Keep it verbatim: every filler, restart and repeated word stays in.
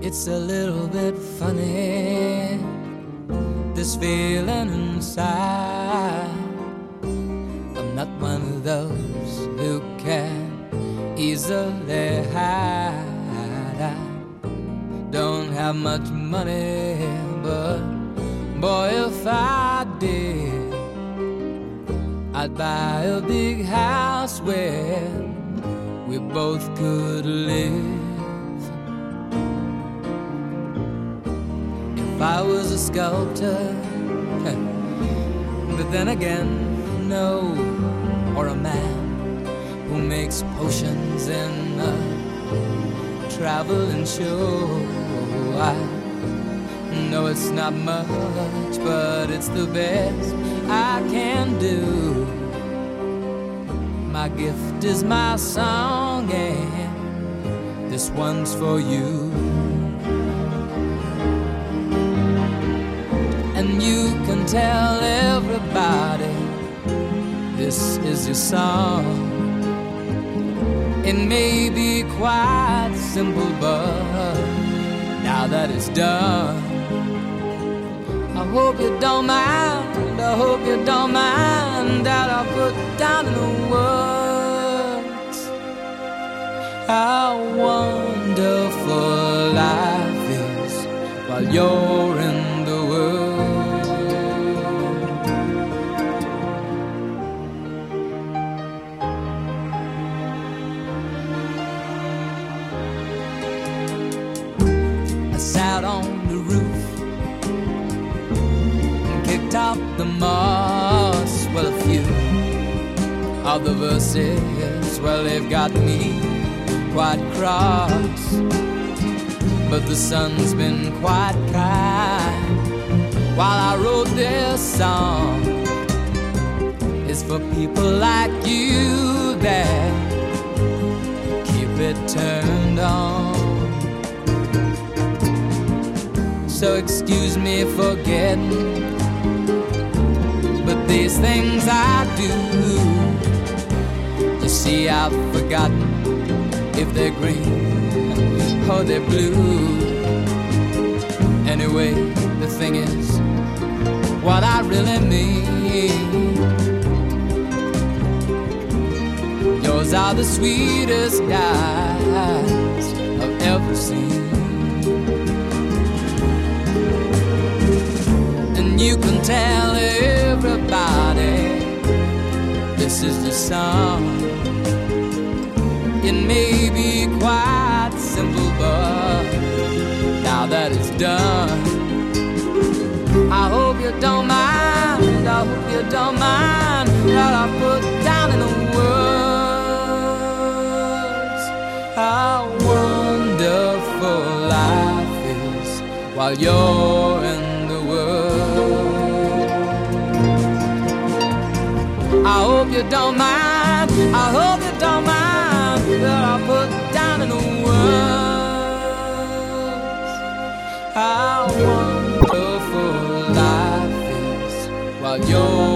It's a little bit funny, this feeling inside. I'm not one of those who can easily hide. I don't have much money, but boy, if I did, I'd buy a big house where we both could live. If I was a sculptor, but then again, no, or a man who makes potions in a traveling show. I know it's not much, but it's the best I can do. My gift is my song, and this one's for you. And you can tell everybody this is your song. It may be quite simple, but now that it's done, I hope you don't mind, I hope you don't mind that I put down in the words how wonderful life is while you're in the world. I sat on the roof and kicked out the moss. Well, a few of the verses, well, they've got me quite cross, but the sun's been quite kind while I wrote this song. It's for people like you that keep it turned on. So excuse me for getting, but these things I do, you see, I've forgotten if they're green or they're blue. Anyway, the thing is, what I really mean, yours are the sweetest eyes I've ever seen. And you can tell everybody this is the song. It may be quite simple, but now that it's done, I hope you don't mind, I hope you don't mind that I put down in the words how wonderful life is while you're in the world. I hope you don't mind, I hope you don't mind that I put down in the words how wonderful life is while you're